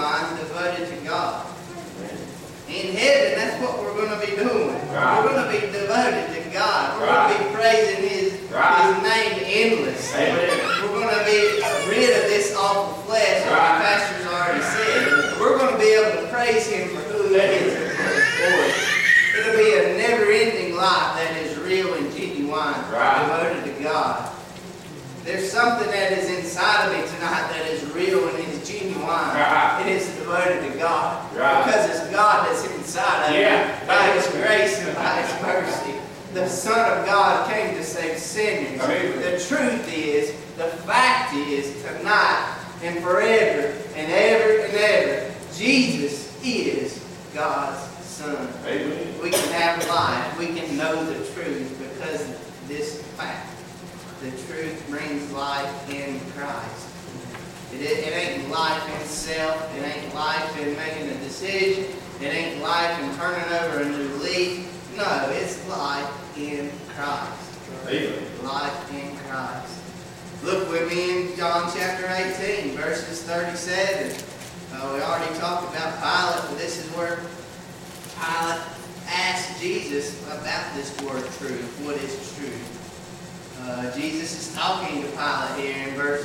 Right. We're going to be devoted to God. We're going to be praising His name endlessly. Amen. We're going to be rid of this awful flesh, as the pastor's already said. We're going to be able to praise Him for who He is and for His glory. It'll be a never-ending life that is real and genuine, devoted to God. There's something that is inside of me tonight that is real and is genuine. It is devoted to God. Because it's God that's inside of me. By His grace and by His mercy. The Son of God came to save sinners. The truth is, the fact is, tonight and forever and ever and ever, Jesus is God's Son. Amen. We can have life. We can know the truth because of this fact. The truth brings life in Christ. It ain't life in self. It ain't life in making a decision. It ain't life in turning over a new leaf. No, it's life in Christ. Amen. Life in Christ. Look with me in John chapter 18, verses 37. We already talked about Pilate, but this is where Pilate asked Jesus about this word truth. What is truth? Jesus is talking to Pilate here in verse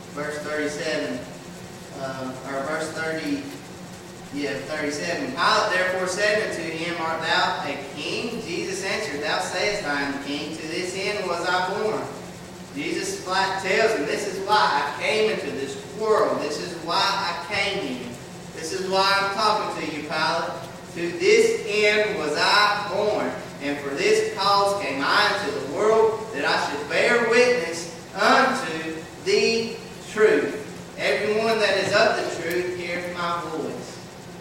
37, or verse 30, 37. Pilate therefore said unto him, Art thou a king? Jesus answered, Thou sayest I am king. To this end was I born. Jesus flat tells him, this is why I came into this world. This is why I came here. This is why I'm talking to you, Pilate. To this end was I born. And for this cause came I into the world, that I should bear witness unto the truth. Everyone that is of the truth, hear my voice.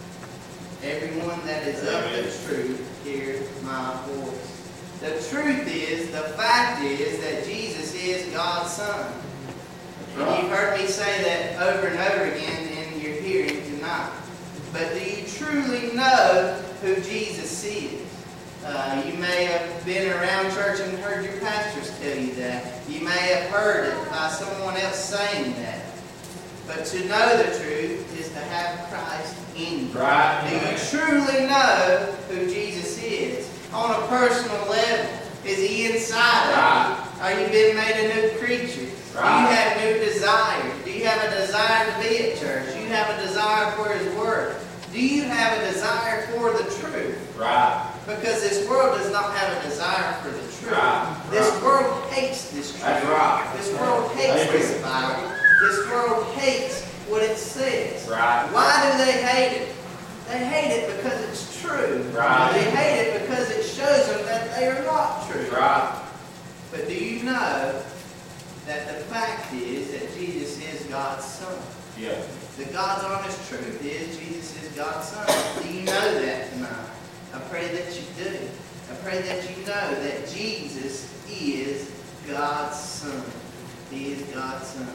Everyone that is of the truth, hear my voice. The truth is, the fact is, that Jesus is God's Son. And you've heard me say that over and over again in your hearing tonight. But do you truly know who Jesus is? You may have been around church and heard your pastors tell you that. You may have heard it by someone else saying that. But to know the truth is to have Christ in you. Right. Do you truly know who Jesus is? On a personal level. Is He inside of you? Are you being made a new creature? Right. Do you have new desires? Do you have a desire to be at church? Do you have a desire for His Word? Do you have a desire for the truth? Right. Because this world does not have a desire for the truth. Right. This world hates this truth. That's right. This world hates Amen. this Bible. This world hates what it says. Right. Why do they hate it? They hate it because it's true. Right. They hate it because it shows them that they are not true. Right. But do you know that the fact is that Jesus is God's Son? Yeah. The God's honest truth is Jesus is God's Son. Do you know that tonight? I pray that you do. I pray that you know that Jesus is God's Son. He is God's Son.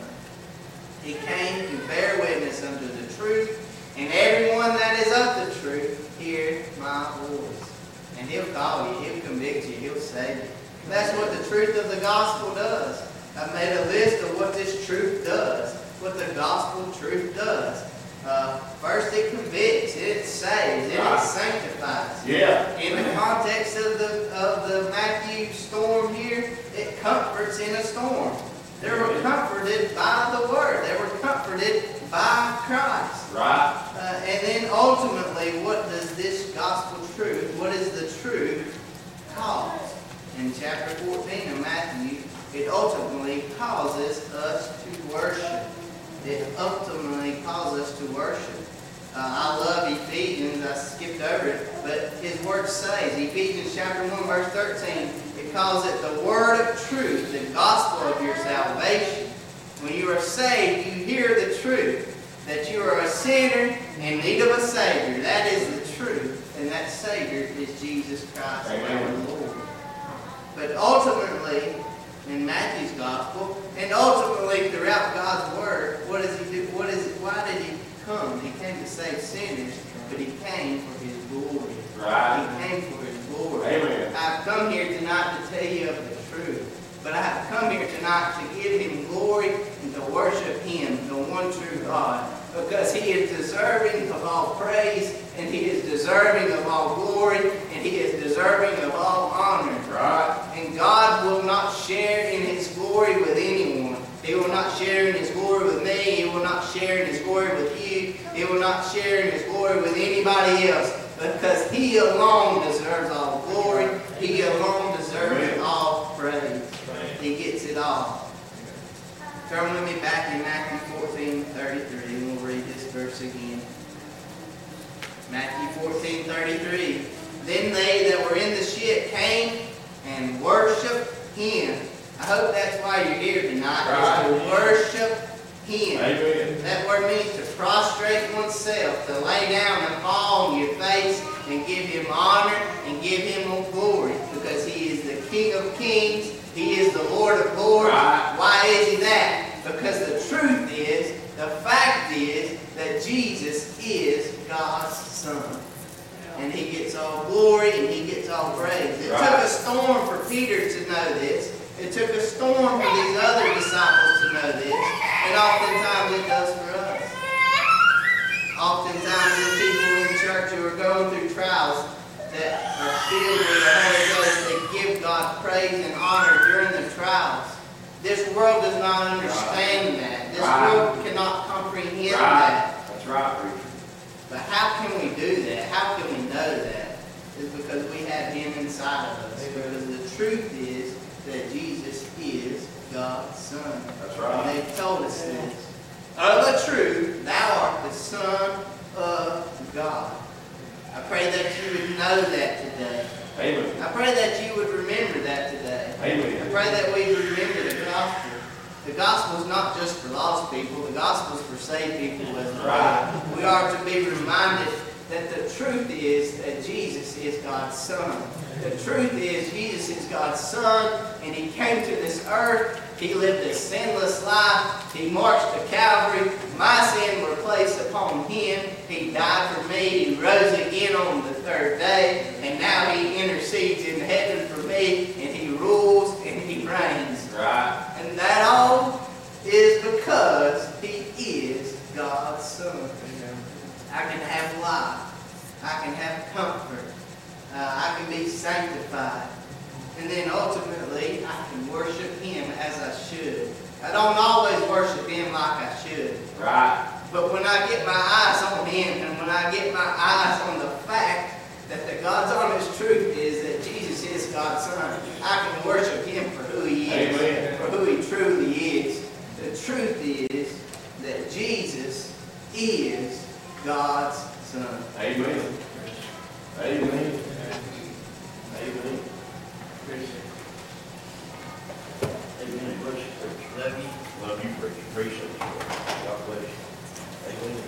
He came to bear witness unto the truth, and everyone that is of the truth, hear my voice. And He'll call you, He'll convict you, He'll save you. That's what the truth of the gospel does. I made a list of what this truth does, what the gospel truth does. First, it convicts, it saves, it sanctifies. Yeah. In the context of the Matthew storm here, it comforts in a storm. They were comforted by the Word. They were comforted by Christ. Right. And then ultimately, what does this gospel truth, what is the truth, cause? In chapter 14 of Matthew, it ultimately causes us to worship. It ultimately calls us to worship. I love Ephesians. I skipped over it, but His Word says, Ephesians chapter 1, verse 13, it calls it the Word of truth, the gospel of your salvation. When you are saved, you hear the truth, that you are a sinner in need of a Savior. That is the truth, and that Savior is Jesus Christ, our Lord. But ultimately, in Matthew's gospel, and ultimately throughout God's Word, what does He do? Why did He come? He came to save sinners, but He came for His glory. Right. He came for His glory. Amen. I've come here tonight to tell you of the truth, but I have come here tonight to give Him glory and to worship Him, the one true God. because He is deserving of all praise, and He is deserving of all glory, and He is deserving of all honor. Right. And God will not share in His glory with anyone. He will not share in His glory with me. He will not share in His glory with you. He will not share in His glory with anybody else, because He alone deserves all glory. He alone deserves all praise. He gets it all. Turn with me back in Matthew 14:33, and we'll read this verse again. Matthew 14:33. Then they that were in the ship came and worshiped Him. I hope that's why you're here tonight, is to worship Him. Amen. That word means to prostrate oneself, to lay down and fall on your face and give Him honor and give Him glory, because He is the King of kings. He is the Lord of lords. Right. Why is He that? Because the truth is, the fact is, that Jesus is God's Son. And He gets all glory and He gets all praise. It took a storm for Peter to know this. It took a storm for these other disciples to know this. And oftentimes it does for us. Oftentimes the people in church who are going through trials that are filled with the Holy Ghost, they give God praise and honor during the trials. This world does not understand that. This world cannot comprehend that. That's right, preacher. But how can we do that? How can we know that? It's because we have Him inside of us. Because the truth is that Jesus is God's Son. That's right. And they've told us this. Of a truth, thou art the Son of God. I pray that you would know that today. Amen. I pray that you would remember that today. Amen. I pray that we would remember the gospel. The gospel is not just for lost people. The gospel is for saved people as well. Right. We are to be reminded that the truth is that Jesus is God's Son. The truth is Jesus is God's Son, and He came to this earth. He lived a sinless life. He marched to Calvary. My sin were placed upon Him. He died for me. He rose again on the third day. And now He intercedes in heaven for me. And He rules and He reigns. Right. And that all is because He is God's Son. I can have life. I can have comfort. I can be sanctified. And then ultimately, I can worship Him as I should. I don't always worship Him like I should. Right. But when I get my eyes on Him, and when I get my eyes on the fact that the God's honest truth is that Jesus is God's Son, I can worship Him for who He is. Amen. For who He truly is. The truth is that Jesus is God's Son. Amen. Amen. Amen. Amen. Bless you, preacher. Love you. Love you, preacher. Appreciate you. God bless you. Amen.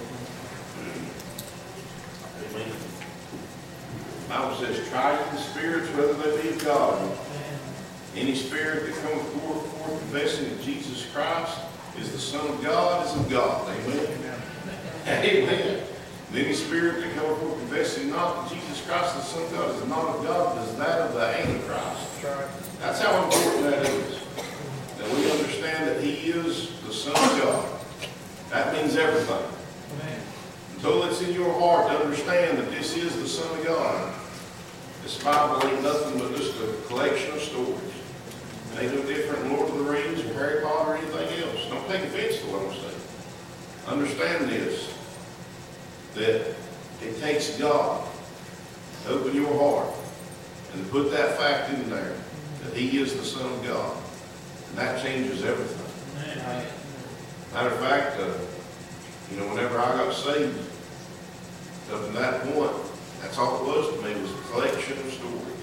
Amen. The Bible says, try the spirits whether they be of God. Any spirit that cometh forth confessing that Jesus Christ is the Son of God is of God. Amen. Amen. And any spirit that cometh forth confessing not that Jesus Christ the Son of God is not of God, but is that of the Antichrist. That's how important that is. That we understand that He is the Son of God. That means everything. Until it's in your heart to understand that this is the Son of God, this Bible ain't nothing but just a collection of stories. It ain't no different than Lord of the Rings or Harry Potter or anything else. Don't take offense to what I'm saying. Understand this, that it takes God to open your heart and to put that fact in there, that He is the Son of God. And that changes everything. Matter of fact, whenever I got saved, up to that point, that's all it was to me, was a collection of stories.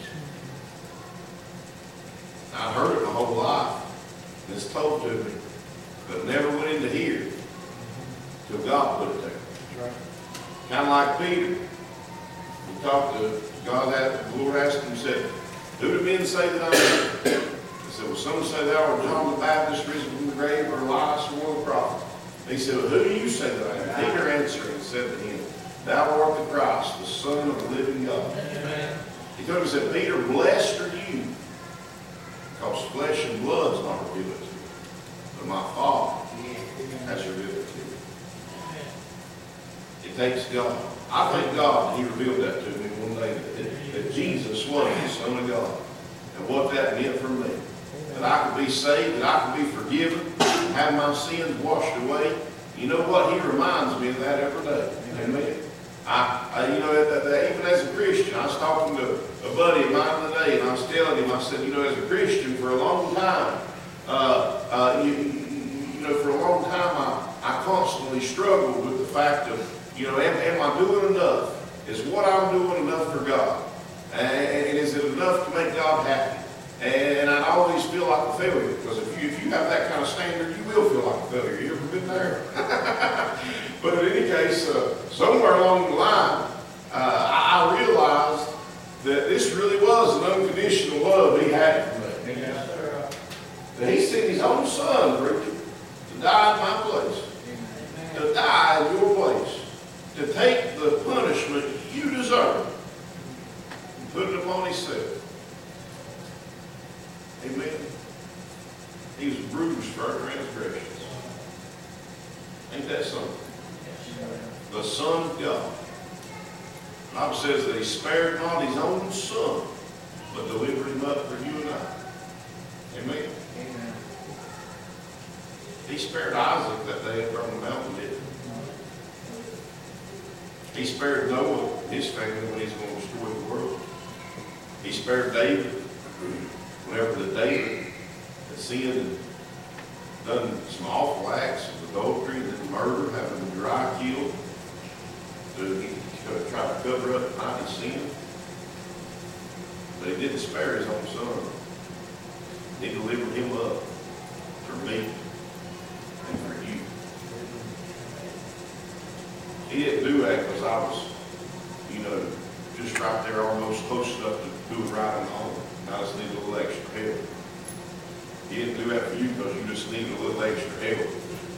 I heard it my whole life, and it's told to me, but never went into here till God put it there. Kind of like Peter. He talked to God, the Lord asked him, said, who do men say that I am? He said, well, some say thou art John the Baptist, risen from the grave, or Elias, or one of the prophets. He said, well, who do you say that I am? Peter answered and said to him, thou art the Christ, the Son of the living God. Amen. He told him, he said, Peter, blessed are you, because flesh and blood is not revealed to you, but my Father has revealed it to you. It takes God. I thank God that He revealed that to me one day, that Jesus was the Son of God, and what that meant for me. That I could be saved, that I could be forgiven, have my sins washed away. You know what? He reminds me of that every day. Amen. Even as a Christian, I was talking to a buddy of mine today, and I was telling him, I said, as a Christian, for a long time, for a long time, I constantly struggled with the fact of, am I doing enough? Is what I'm doing enough for God? And is it enough to make God happy? And I always feel like a failure, because if you have that kind of standard, you will feel like a failure. You ever been there? But in any case, somewhere along the line, I realized that this really was an unconditional love He had for me. That He sent His own Son, preacher, to die in my place, to die in your place, to take the punishment you deserve and put it upon Himself. Amen. He was bruised for our transgressions. Ain't that something? The Son of God. The Bible says that He spared not His own Son, but delivered Him up for you and I. Amen. Amen. He spared Isaac that day up on the mountain, didn't He? He spared Noah and his family when He's going to destroy the world. He spared David whenever the David had sinned and done some awful acts of adultery and murder, having Uriah killed, to try to cover up and hide his sin. But He didn't spare His own Son. He delivered Him up for me and for you. He didn't do that because I was, just right there almost close enough to do it right and all. I just needed a little extra help. He didn't do that for you because you just needed a little extra help.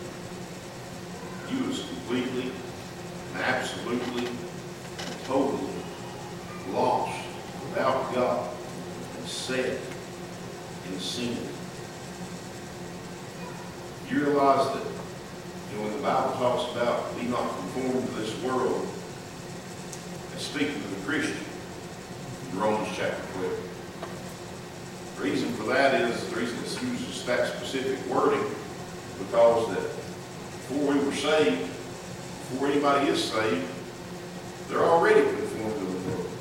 You was completely and absolutely and totally lost without God and set in sin. You realize that when the Bible talks about be not conformed to this world, it's speaking to the Christian in Romans chapter 12. The reason for that is, the reason it uses that specific wording, because that before we were saved, before anybody is saved, they're already conformed to the world.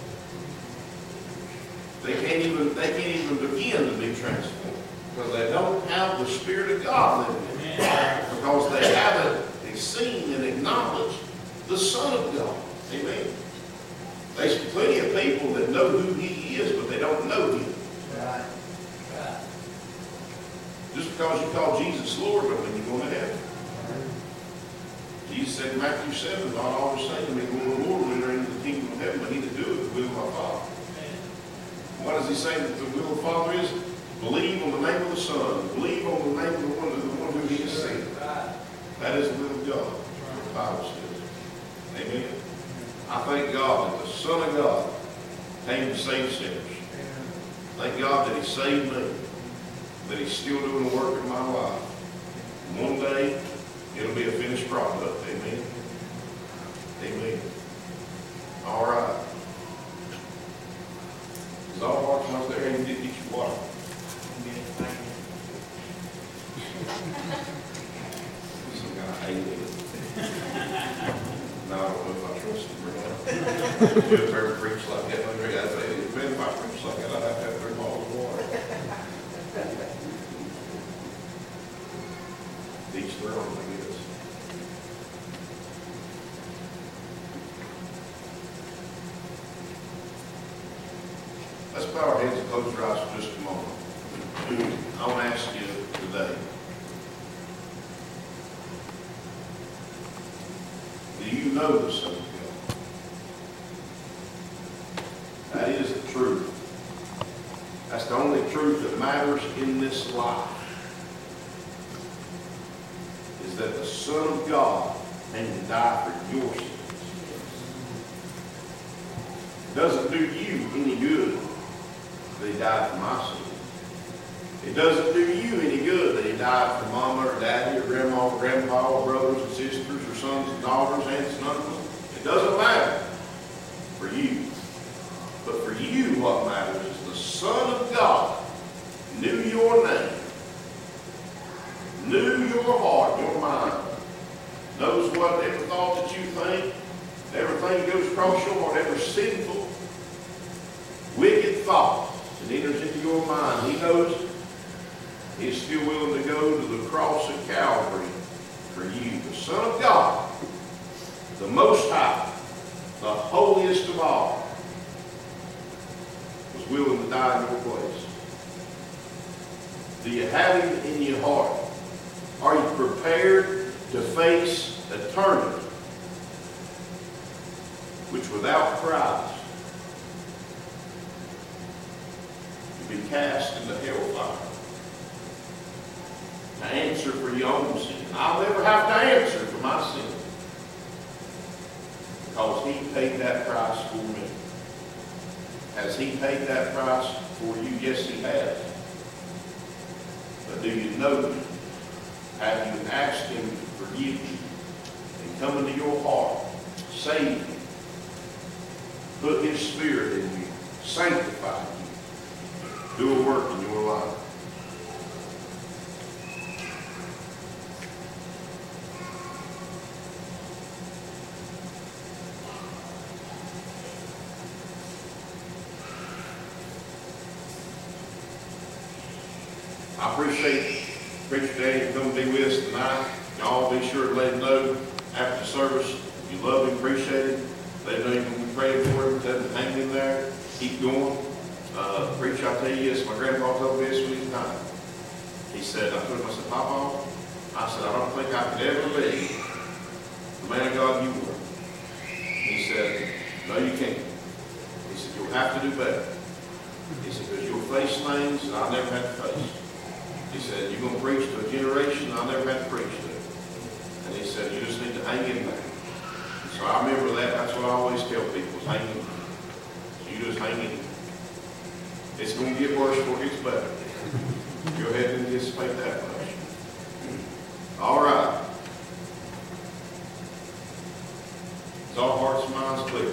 They can't even begin to be transformed, because they don't have the Spirit of God living in them, because they haven't seen and acknowledged the Son of God. Amen. There's plenty of people that know who He is, but they don't know Him. Right. Just because you call Jesus Lord don't mean you're going to heaven. Jesus said in Matthew 7, not always saying to me, Lord, Lord, will enter into the kingdom of heaven, but He that doeth the will of my Father. What does He say that the will of the Father is? Believe on the name of the Son. Believe on the name of the one who He has sent. That is the will of God, what the Bible says. Amen. I thank God that the Son of God came to save sinners. Thank God that He saved me, that He's still doing the work in my life. And one day, it'll be a finished product. Amen. Amen. All right. Is all hearts out there? And you did get your water. Some kind of alien. No, I don't know if I trust him or not. If I ever preach like that, I'd say, man, if I preach like that, I'd have to have 3 bottles of water. Each their own, I guess. Let's bow our heads and close our eyes for just a moment. I want to ask you today, do you know the Son of God? That is the truth. That's the only truth that matters in this life. Is that the Son of God came to die for your sins. It doesn't do you any good that He died for my sins. It doesn't do you any good that He died for mama or daddy or grandma or grandpa or brothers and sisters or sons and daughters, aunts and uncles. It doesn't matter for you. But for you, what matters is the Son of God knew your name, knew your heart, your mind, knows what every thought that you think, everything that goes across your heart, every sinful, wicked thought that enters into your mind. He knows. He is still willing to go to the cross of Calvary for you. The Son of God, the Most High, the holiest of all, was willing to die in your place. Do you have him in your heart? Are you prepared to face eternity, which without Christ you'll be cast into hellfire to answer for your own sin? I'll never have to answer for my sin because he paid that price for me. Has he paid that price for you? Yes, he has. But do you know him? Have you asked him to forgive you and come into your heart, save you, put his Spirit in you, sanctify you, do a work in your life? I appreciate Preacher Danny coming to be with us tonight. Y'all be sure to let him know after the service if you love him, appreciate him. Let him know you're going to be praying for him. Tell him to hang in there. Keep going. Preacher, I tell you this, my grandpa told me this when he was dying. He said, I told him, I said, Papa, I said, I don't think I could ever be the man of God you were. He said, no, you can't. He said, you'll have to do better. He said, because you'll face things that I never had to face. He said, you're going to preach to a generation I never had to preach to. And he said, you just need to hang in there. And so I remember that. That's what I always tell people, is hang in there. So you just hang in there. It's going to get worse before it gets better. Go ahead and anticipate that much. All right. Is all hearts and minds clear?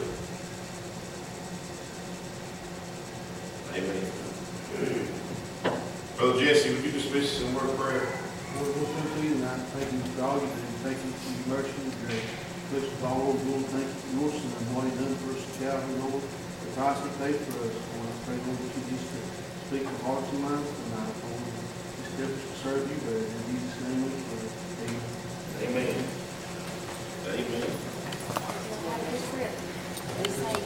Amen. Brother Jesse, would you dismiss us in a word of prayer? Lord, we'll come to you tonight. Thank you for all you do. Thank you for your mercy and grace. Bless us all, Lord. Thank you for your Son and what he done for us at Calvary, Lord. The price he paid for us. Lord, I pray, Lord, that you just speak to hearts and minds tonight, Lord. Just help us to serve you better. In Jesus' name we pray. Amen. Amen. Amen. They say